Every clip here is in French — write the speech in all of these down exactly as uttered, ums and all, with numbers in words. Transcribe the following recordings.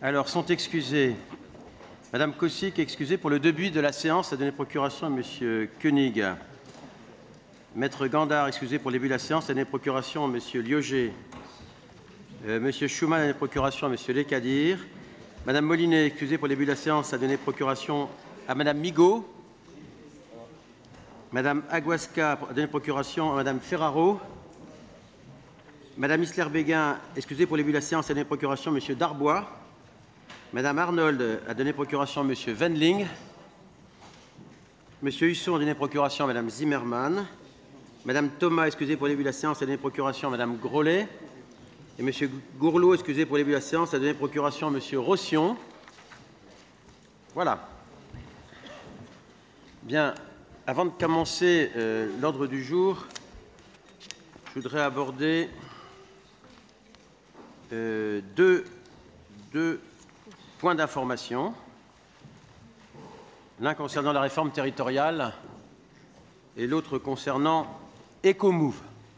Alors, sont excusés Madame Kosic, excusée pour le début de la séance, a donné procuration à Monsieur Koenig. Maître Gandard, excusé pour le début de la séance, a donné procuration à Monsieur Lioger. Euh, Monsieur Schumann a donné procuration à Monsieur Lekadir. Madame Molinet, excusée pour le début de la séance, a donné procuration à Madame Migaud. Madame Aguasca a donné procuration à Madame Ferraro. Madame Isler-Béguin, excusée pour le début de la séance, a donné procuration à Monsieur Darbois. Madame Arnold a donné procuration à Monsieur Wendling. Monsieur Husson a donné procuration à Madame Zimmermann. Madame Thomas, excusée pour le début de la séance, a donné procuration à Madame Grolet. Et Monsieur Gourlot, excusé pour le début de la séance, a donné procuration à Monsieur Rossion. Voilà. Bien, avant de commencer euh, l'ordre du jour, je voudrais aborder euh, deux, deux points d'information. L'un concernant la réforme territoriale et l'autre concernant Ecomove.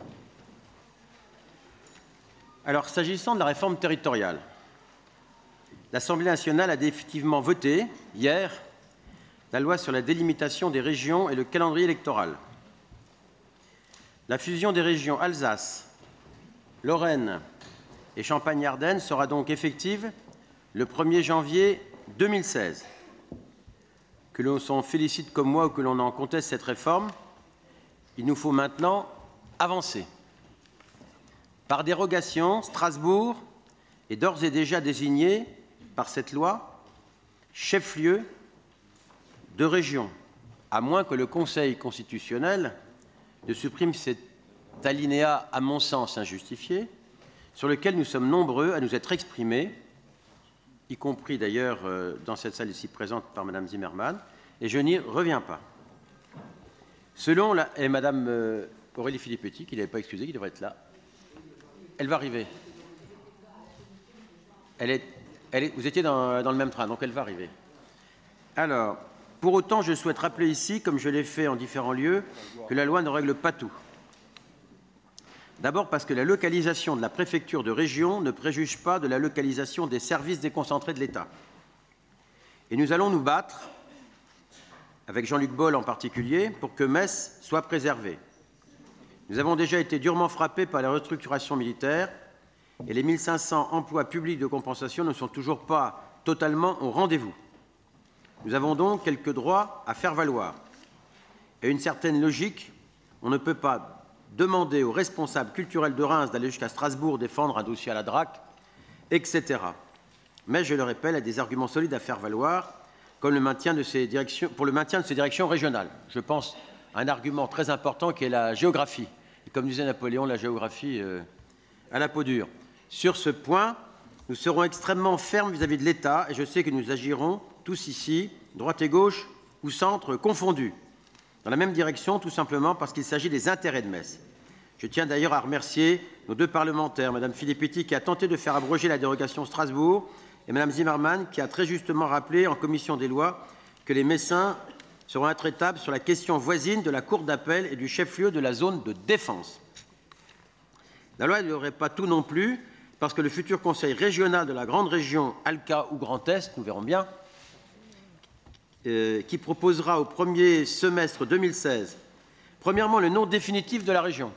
Alors, s'agissant de la réforme territoriale, l'Assemblée nationale a définitivement voté, hier, la loi sur la délimitation des régions et le calendrier électoral. La fusion des régions Alsace, Lorraine et Champagne-Ardenne sera donc effective le premier janvier deux mille seize. Que l'on s'en félicite comme moi ou que l'on en conteste cette réforme, il nous faut maintenant avancer. Par dérogation, Strasbourg est d'ores et déjà désigné par cette loi chef-lieu de région, à moins que le Conseil constitutionnel ne supprime cet alinéa, à mon sens injustifié, sur lequel nous sommes nombreux à nous être exprimés, y compris d'ailleurs dans cette salle ici présente par Madame Zimmermann, et je n'y reviens pas. Selon la... Et Madame euh, Aurélie Filippetti, qui n'avait pas excusé, qui devrait être là. Elle va arriver. Elle est, elle est, vous étiez dans, dans le même train, donc elle va arriver. Alors, pour autant, je souhaite rappeler ici, comme je l'ai fait en différents lieux, que la loi ne règle pas tout. D'abord parce que la localisation de la préfecture de région ne préjuge pas de la localisation des services déconcentrés de l'État. Et nous allons nous battre, avec Jean-Luc Boll en particulier, pour que Metz soit préservée. Nous avons déjà été durement frappés par la restructuration militaire et les mille cinq cents emplois publics de compensation ne sont toujours pas totalement au rendez-vous. Nous avons donc quelques droits à faire valoir. Et une certaine logique, on ne peut pas demander aux responsables culturels de Reims d'aller jusqu'à Strasbourg défendre un dossier à la D R A C, et cetera. Mais, je le répète, il y a des arguments solides à faire valoir comme le maintien de ces directions, pour le maintien de ces directions régionales. Je pense à un argument très important qui est la géographie. Et comme disait Napoléon, la géographie euh, à la peau dure. Sur ce point, nous serons extrêmement fermes vis-à-vis de l'État et je sais que nous agirons tous ici, droite et gauche ou centre confondus, dans la même direction, tout simplement parce qu'il s'agit des intérêts de Metz. Je tiens d'ailleurs à remercier nos deux parlementaires, Mme Filippetti qui a tenté de faire abroger la dérogation Strasbourg et Mme Zimmermann qui a très justement rappelé en commission des lois que les Messins seront intraitables sur la question voisine de la cour d'appel et du chef-lieu de la zone de défense. La loi n'aurait pas tout non plus, parce que le futur conseil régional de la grande région Alca ou Grand Est, nous verrons bien, euh, qui proposera au premier semestre deux mille seize, premièrement, le nom définitif de la région.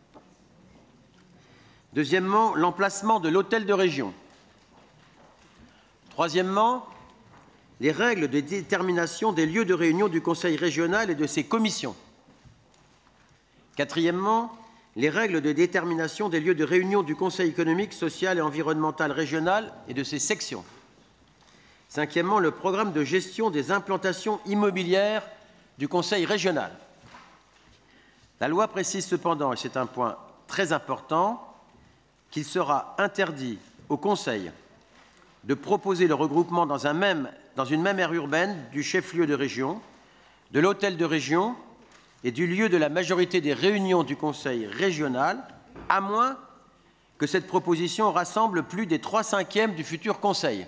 Deuxièmement, l'emplacement de l'hôtel de région. Troisièmement, les règles de détermination des lieux de réunion du Conseil régional et de ses commissions. Quatrièmement, les règles de détermination des lieux de réunion du Conseil économique, social et environnemental régional et de ses sections. Cinquièmement, le programme de gestion des implantations immobilières du Conseil régional. La loi précise cependant, et c'est un point très important, qu'il sera interdit au Conseil de proposer le regroupement dans, un même, dans une même aire urbaine du chef-lieu de région, de l'hôtel de région et du lieu de la majorité des réunions du Conseil régional, à moins que cette proposition rassemble plus des trois cinquièmes du futur Conseil.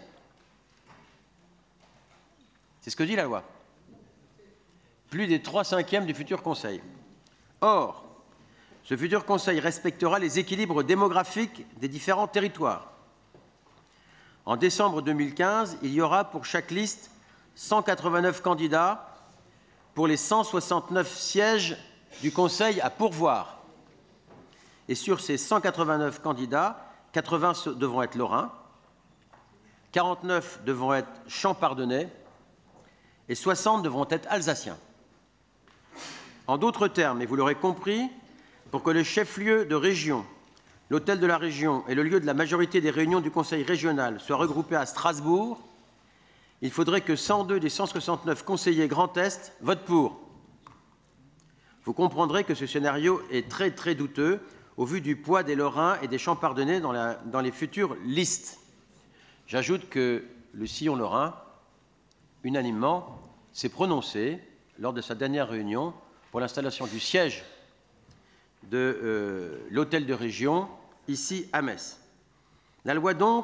C'est ce que dit la loi. Plus des trois cinquièmes du futur Conseil. Or, ce futur Conseil respectera les équilibres démographiques des différents territoires. En décembre deux mille quinze, il y aura pour chaque liste cent quatre-vingt-neuf candidats pour les cent soixante-neuf sièges du Conseil à pourvoir. Et sur ces cent quatre-vingt-neuf candidats, quatre-vingts devront être lorrains, quarante-neuf devront être champardonnais et soixante devront être alsaciens. En d'autres termes, et vous l'aurez compris, pour que le chef-lieu de région, l'hôtel de la région et le lieu de la majorité des réunions du Conseil régional soient regroupés à Strasbourg, il faudrait que cent deux des cent soixante-neuf conseillers Grand Est votent pour. Vous comprendrez que ce scénario est très très douteux au vu du poids des Lorrains et des Champardonnais dans, la, dans les futures listes. J'ajoute que le sillon lorrain, unanimement, s'est prononcé lors de sa dernière réunion pour l'installation du siège de euh, l'hôtel de région ici à Metz. La loi donc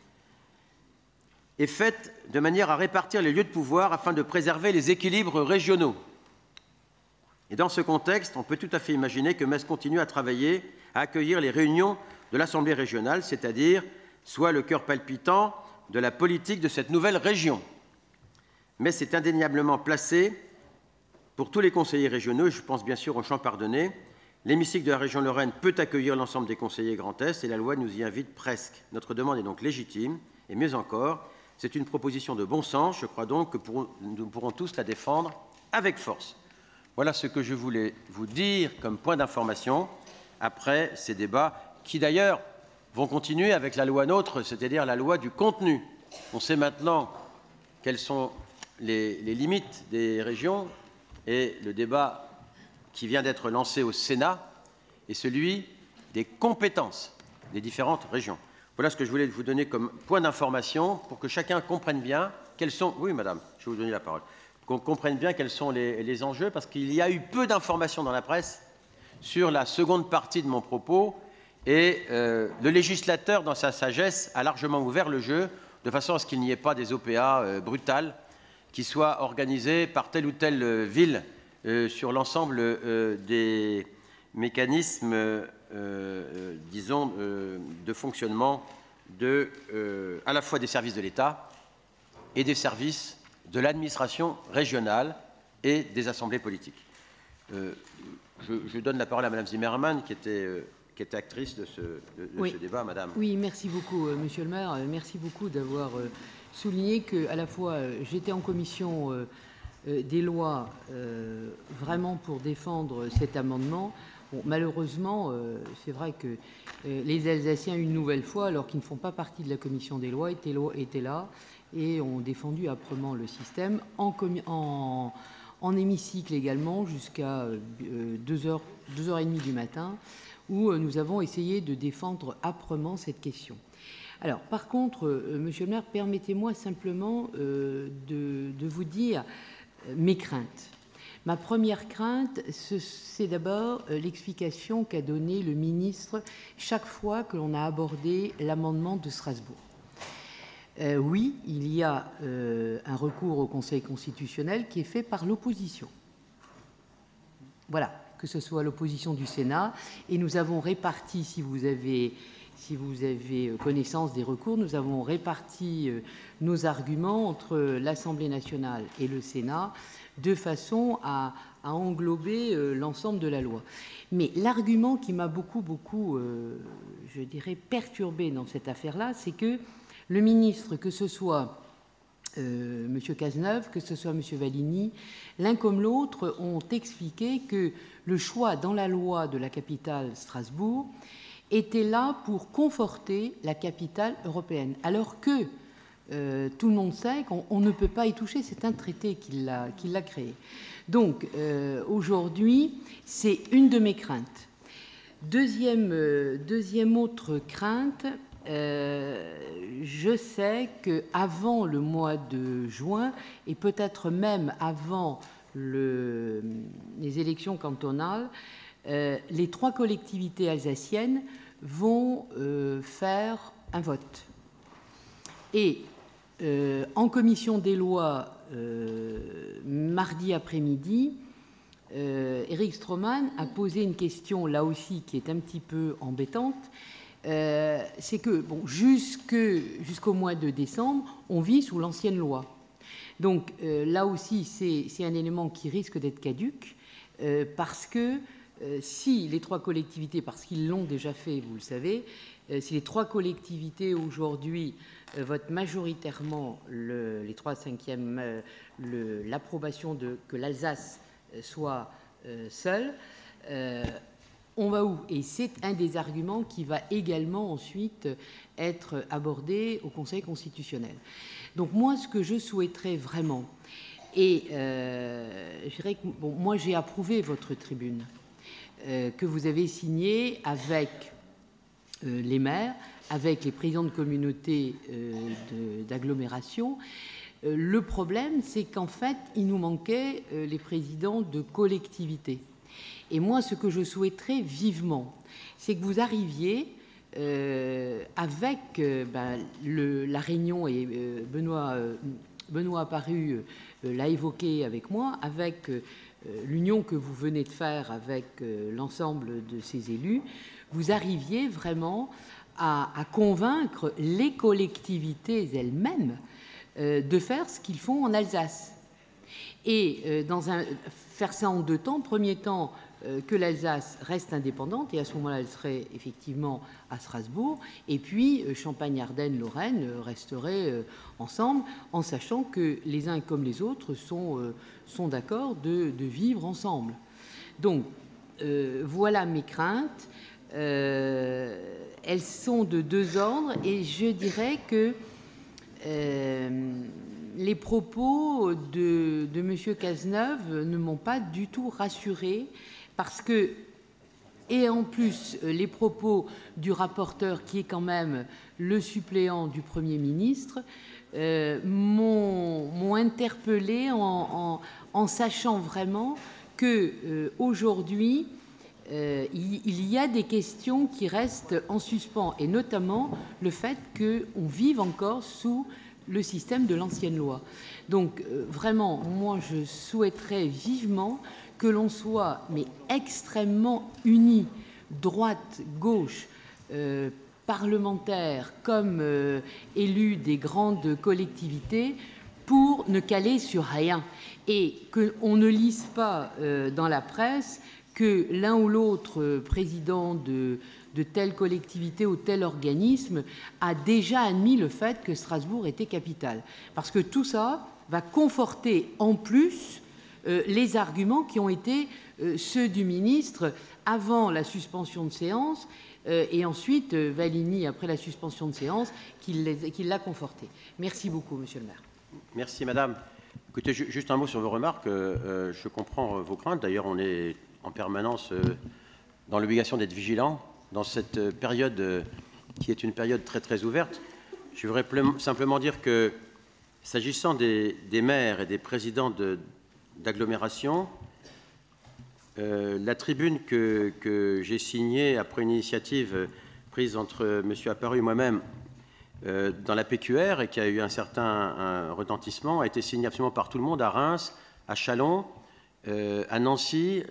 est faite de manière à répartir les lieux de pouvoir afin de préserver les équilibres régionaux. Et dans ce contexte, on peut tout à fait imaginer que Metz continue à travailler, à accueillir les réunions de l'Assemblée régionale, c'est-à-dire soit le cœur palpitant de la politique de cette nouvelle région. Metz est indéniablement placé pour tous les conseillers régionaux, et je pense bien sûr aux Champardonnais. L'hémicycle de la région Lorraine peut accueillir l'ensemble des conseillers Grand Est et la loi nous y invite presque. Notre demande est donc légitime et mieux encore, c'est une proposition de bon sens. Je crois donc que pour, nous pourrons tous la défendre avec force. Voilà ce que je voulais vous dire comme point d'information après ces débats qui d'ailleurs vont continuer avec la loi NOTRe, c'est-à-dire la loi du contenu. On sait maintenant quelles sont les, les limites des régions et le débat qui vient d'être lancé au Sénat est celui des compétences des différentes régions. Voilà ce que je voulais vous donner comme point d'information pour que chacun comprenne bien quels sont... Oui, madame, je vais vous donner la parole. Qu'on comprenne bien quels sont les, les enjeux, parce qu'il y a eu peu d'informations dans la presse sur la seconde partie de mon propos, et euh, le législateur, dans sa sagesse, a largement ouvert le jeu, de façon à ce qu'il n'y ait pas des O P A euh, brutales qui soient organisées par telle ou telle euh, ville euh, sur l'ensemble euh, des mécanismes, euh, euh, disons, euh, de fonctionnement de, euh, à la fois des services de l'État et des services de l'administration régionale et des assemblées politiques. Euh, je, je donne la parole à Madame Zimmermann, qui était, euh, qui était actrice de ce, de, de oui. ce débat. Madame. Oui, merci beaucoup, euh, Monsieur le maire. Euh, merci beaucoup d'avoir euh, souligné que, à la fois, euh, j'étais en commission euh, euh, des lois euh, vraiment pour défendre cet amendement. Bon, malheureusement, euh, c'est vrai que euh, les Alsaciens, une nouvelle fois, alors qu'ils ne font pas partie de la commission des lois, étaient, étaient là et ont défendu âprement le système en, en, en hémicycle également jusqu'à euh, deux heures, deux heures trente du matin, où euh, nous avons essayé de défendre âprement cette question. Alors, par contre, euh, Monsieur le maire, permettez-moi simplement euh, de, de vous dire euh, mes craintes. Ma première crainte, c'est d'abord euh, l'explication qu'a donnée le ministre chaque fois que l'on a abordé l'amendement de Strasbourg. Euh, oui, il y a euh, un recours au Conseil constitutionnel qui est fait par l'opposition. Voilà, que ce soit l'opposition du Sénat. Et nous avons réparti, si vous avez, si vous avez connaissance des recours, nous avons réparti euh, nos arguments entre l'Assemblée nationale et le Sénat de façon à, à englober euh, l'ensemble de la loi. Mais l'argument qui m'a beaucoup, beaucoup, euh, je dirais, perturbé dans cette affaire-là, c'est que le ministre, que ce soit euh, M. Cazeneuve, que ce soit M. Valigny, l'un comme l'autre ont expliqué que le choix dans la loi de la capitale Strasbourg était là pour conforter la capitale européenne, alors que euh, tout le monde sait qu'on on ne peut pas y toucher, c'est un traité qui l'a, qui l'a créé. Donc euh, aujourd'hui, c'est une de mes craintes. Deuxième, euh, deuxième autre crainte, Euh, je sais qu'avant le mois de juin, et peut-être même avant le, les élections cantonales, euh, les trois collectivités alsaciennes vont euh, faire un vote. Et euh, en commission des lois, euh, mardi après-midi, euh, Éric Stroman a posé une question, là aussi, qui est un petit peu embêtante, euh, c'est que bon, jusque, jusqu'au mois de décembre, on vit sous l'ancienne loi. Donc euh, là aussi, c'est un élément qui risque d'être caduc, euh, parce que euh, si les trois collectivités, parce qu'ils l'ont déjà fait, vous le savez, euh, si les trois collectivités aujourd'hui euh, votent majoritairement le, les trois cinquièmes, euh, l'approbation de que l'Alsace soit euh, seule, euh, on va où? Et c'est un des arguments qui va également ensuite être abordé au Conseil constitutionnel. Donc moi, ce que je souhaiterais vraiment, et euh, je dirais que bon, moi j'ai approuvé votre tribune euh, que vous avez signée avec euh, les maires, avec les présidents de communautés euh, d'agglomération. Euh, le problème, c'est qu'en fait, il nous manquait euh, les présidents de collectivités. Et moi, ce que je souhaiterais vivement, c'est que vous arriviez euh, avec euh, ben, le, la réunion, et euh, Benoît, euh, Benoît Apparu euh, l'a évoqué avec moi, avec euh, l'union que vous venez de faire avec euh, l'ensemble de ces élus, vous arriviez vraiment à, à convaincre les collectivités elles-mêmes euh, de faire ce qu'ils font en Alsace. Et euh, dans un, faire ça en deux temps. Premier temps, euh, que l'Alsace reste indépendante, et à ce moment-là, elle serait effectivement à Strasbourg. Et puis, euh, Champagne-Ardenne, Lorraine euh, resteraient euh, ensemble, en sachant que les uns comme les autres sont, euh, sont d'accord de, de vivre ensemble. Donc, euh, voilà mes craintes. Euh, elles sont de deux ordres, et je dirais que euh, les propos de, de M. Cazeneuve ne m'ont pas du tout rassurée, parce que, et en plus, les propos du rapporteur, qui est quand même le suppléant du Premier ministre, euh, m'ont interpellée en, en, en sachant vraiment qu'aujourd'hui, euh, il, il y a des questions qui restent en suspens, et notamment le fait qu'on vive encore sous le système de l'ancienne loi. Donc, euh, vraiment, moi, je souhaiterais vivement que l'on soit, mais extrêmement unis, droite, gauche, euh, parlementaires, comme euh, élus des grandes collectivités, pour ne caler sur rien. Et qu'on ne lise pas euh, dans la presse que l'un ou l'autre président de de telle collectivité ou tel organisme a déjà admis le fait que Strasbourg était capitale. Parce que tout ça va conforter en plus euh, les arguments qui ont été euh, ceux du ministre avant la suspension de séance euh, et ensuite euh, Valigny après la suspension de séance qui l'a conforté. Merci beaucoup, Monsieur le maire. Merci, Madame. Écoutez, juste un mot sur vos remarques. Euh, je comprends vos craintes. D'ailleurs, on est en permanence euh, dans l'obligation d'être vigilant dans cette période qui est une période très très ouverte. Je voudrais simplement dire que, s'agissant des, des maires et des présidents d'agglomération, euh, la tribune que, que j'ai signée après une initiative prise entre M. Apparu et moi-même euh, dans la P Q R et qui a eu un certain un retentissement, a été signée absolument par tout le monde à Reims, à Châlons, euh, à Nancy,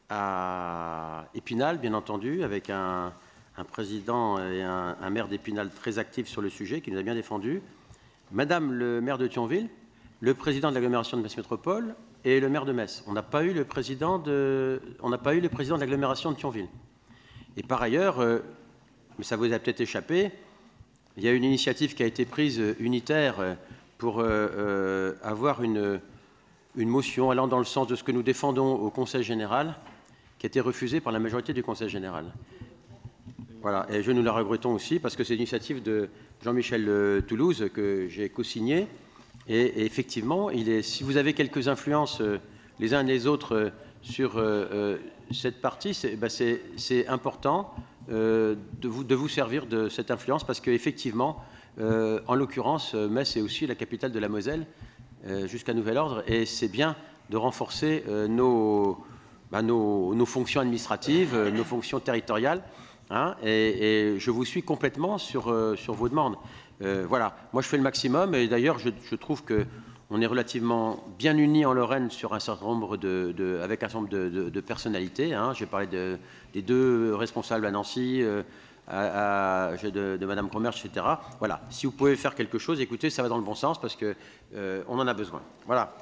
à Épinal, bien entendu, avec un, un président et un, un maire d'Épinal très actif sur le sujet, qui nous a bien défendu, Madame le maire de Thionville, le président de l'agglomération de Metz Métropole et le maire de Metz. On n'a pas eu le président de, on n'a pas eu le président de l'agglomération de Thionville. Et par ailleurs, euh, mais ça vous a peut-être échappé, il y a une initiative qui a été prise unitaire pour euh, euh, avoir une, une motion allant dans le sens de ce que nous défendons au Conseil général, qui a été refusée par la majorité du Conseil général. Voilà, et je nous la regrettons aussi, parce que c'est l'initiative de Jean-Michel Toulouse que j'ai co-signée. Et, et effectivement, il est, si vous avez quelques influences euh, les uns et les autres euh, sur euh, euh, cette partie, c'est ben important euh, de, vous, de vous servir de cette influence, parce qu'effectivement, euh, en l'occurrence, Metz est aussi la capitale de la Moselle, euh, jusqu'à nouvel ordre, et c'est bien de renforcer euh, nos... Ben, nos, nos fonctions administratives, euh, nos fonctions territoriales, hein, et, et je vous suis complètement sur, euh, sur vos demandes. Euh, voilà, moi je fais le maximum, et d'ailleurs je, je trouve qu'on est relativement bien unis en Lorraine sur un certain nombre de, de, avec un certain nombre de, de, de personnalités. Hein. J'ai parlé de, des deux responsables à Nancy, euh, à, à, de, de Mme Cromerge, et cetera. Voilà. Si vous pouvez faire quelque chose, écoutez, ça va dans le bon sens parce qu'on euh, en a besoin. Voilà.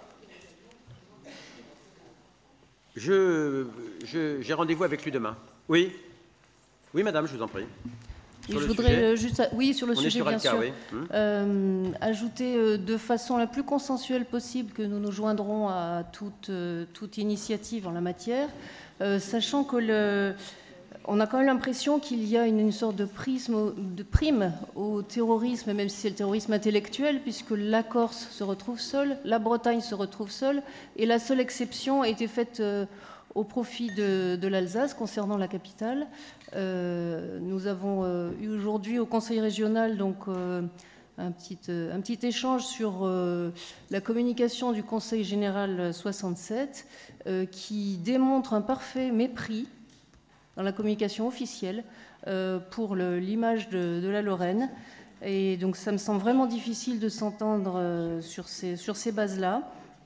Je, je, j'ai rendez-vous avec lui demain. Oui. Oui, madame, je vous en prie. Et je voudrais juste, oui, sur le On sujet, sur bien Alca, sûr, oui. hum. euh, ajouter euh, de façon la plus consensuelle possible que nous nous joindrons à toute, euh, toute initiative en la matière, euh, sachant que le, on a quand même l'impression qu'il y a une, une sorte de, prisme, de prime au terrorisme, même si c'est le terrorisme intellectuel, puisque la Corse se retrouve seule, la Bretagne se retrouve seule, et la seule exception a été faite euh, au profit de, de l'Alsace concernant la capitale. Euh, nous avons euh, eu aujourd'hui au Conseil régional donc, euh, un, petit, euh, un petit échange sur euh, la communication du Conseil général soixante-sept euh, qui démontre un parfait mépris dans la communication officielle euh, pour le, l'image de, de la Lorraine. Et donc ça me semble vraiment difficile de s'entendre euh, sur ces, sur ces bases-là.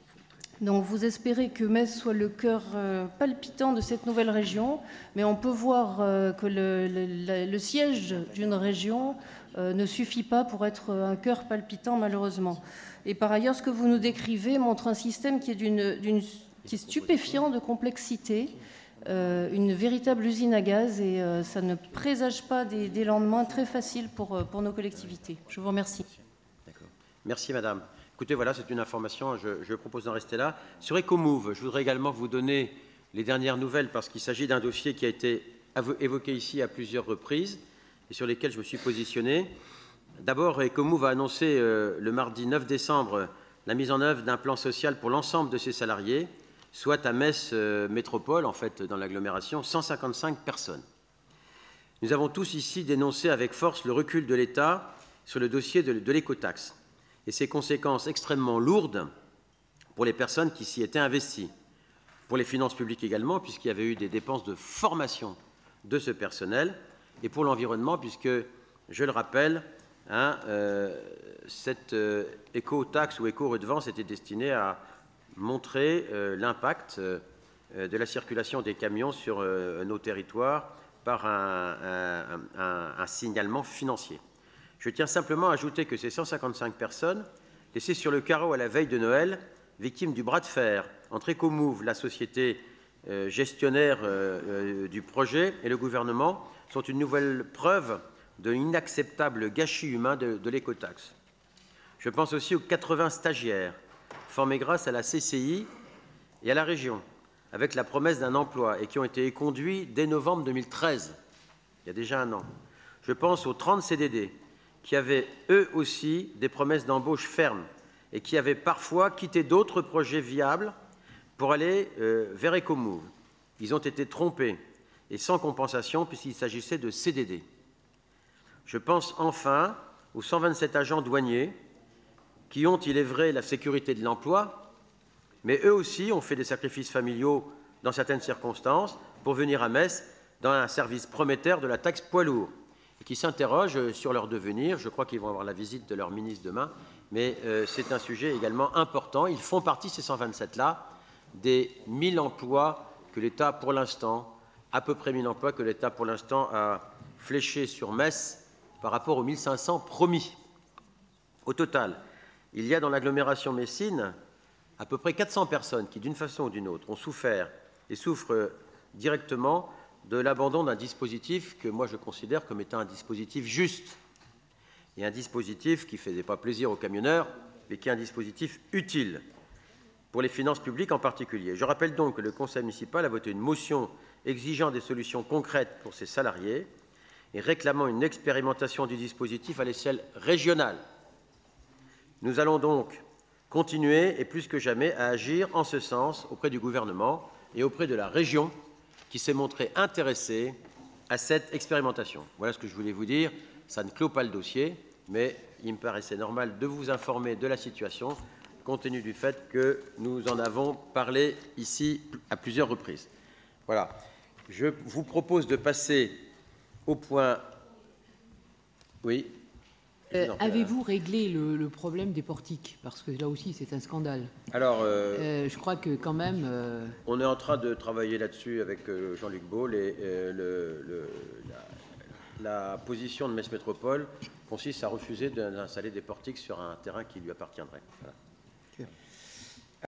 Donc vous espérez que Metz soit le cœur euh, palpitant de cette nouvelle région, mais on peut voir euh, que le, le, le siège d'une région euh, ne suffit pas pour être un cœur palpitant, malheureusement. Et par ailleurs, ce que vous nous décrivez montre un système qui est, d'une, d'une, qui est stupéfiant de complexité, euh, une véritable usine à gaz, et euh, ça ne présage pas des, des lendemains très faciles pour, pour nos collectivités. Je vous remercie. D'accord. Merci, madame. Écoutez, voilà, c'est une information, je, je propose d'en rester là. Sur Ecomove, je voudrais également vous donner les dernières nouvelles parce qu'il s'agit d'un dossier qui a été évoqué ici à plusieurs reprises et sur lesquels je me suis positionné. D'abord, Ecomove a annoncé euh, le mardi neuf décembre la mise en œuvre d'un plan social pour l'ensemble de ses salariés, soit à Metz euh, Métropole, en fait, dans l'agglomération, cent cinquante-cinq personnes. Nous avons tous ici dénoncé avec force le recul de l'État sur le dossier de, de l'écotaxe et ses conséquences extrêmement lourdes pour les personnes qui s'y étaient investies, pour les finances publiques également, puisqu'il y avait eu des dépenses de formation de ce personnel, et pour l'environnement, puisque, je le rappelle, hein, euh, cette euh, éco-taxe ou éco-redevance était destinée à montrer euh, l'impact euh, de la circulation des camions sur euh, nos territoires par un, un, un, un signalement financier. Je tiens simplement à ajouter que ces cent cinquante-cinq personnes, laissées sur le carreau à la veille de Noël, victimes du bras de fer entre Ecomove, la société euh, gestionnaire euh, euh, du projet, et le gouvernement, sont une nouvelle preuve de l'inacceptable gâchis humain de, de l'écotaxe. Je pense aussi aux quatre-vingts stagiaires formés grâce à la C C I et à la région, avec la promesse d'un emploi, et qui ont été conduits dès novembre deux mille treize, il y a déjà un an. Je pense aux trente C D D, qui avaient eux aussi des promesses d'embauche fermes et qui avaient parfois quitté d'autres projets viables pour aller euh, vers Ecomove. Ils ont été trompés et sans compensation puisqu'il s'agissait de C D D. Je pense enfin aux cent vingt-sept agents douaniers qui ont, il est vrai, la sécurité de l'emploi, mais eux aussi ont fait des sacrifices familiaux dans certaines circonstances pour venir à Metz dans un service prometteur de la taxe poids lourd, et qui s'interrogent sur leur devenir. Je crois qu'ils vont avoir la visite de leur ministre demain, mais euh, c'est un sujet également important. Ils font partie, ces cent vingt-sept-là, des mille emplois que l'État, pour l'instant, à peu près mille emplois que l'État, pour l'instant, a fléchés sur Metz par rapport aux mille cinq cents promis. Au total, il y a dans l'agglomération messine à peu près quatre cents personnes qui, d'une façon ou d'une autre, ont souffert et souffrent directement de l'abandon d'un dispositif que moi je considère comme étant un dispositif juste et un dispositif qui ne faisait pas plaisir aux camionneurs, mais qui est un dispositif utile pour les finances publiques en particulier. Je rappelle donc que le Conseil municipal a voté une motion exigeant des solutions concrètes pour ses salariés et réclamant une expérimentation du dispositif à l'échelle régionale. Nous allons donc continuer, et plus que jamais, à agir en ce sens auprès du gouvernement et auprès de la région qui s'est montrée intéressée à cette expérimentation. Voilà ce que je voulais vous dire. Ça ne clôt pas le dossier, mais il me paraissait normal de vous informer de la situation, compte tenu du fait que nous en avons parlé ici à plusieurs reprises. Voilà. Je vous propose de passer au point... Oui. Euh, Avez-vous réglé le, le problème des portiques? Parce que là aussi, c'est un scandale. Alors, euh, euh, je crois que quand même... Euh... On est en train de travailler là-dessus avec euh, Jean-Luc Baul et euh, le, le, la, la position de Metz Métropole consiste à refuser d'installer des portiques sur un terrain qui lui appartiendrait. Voilà.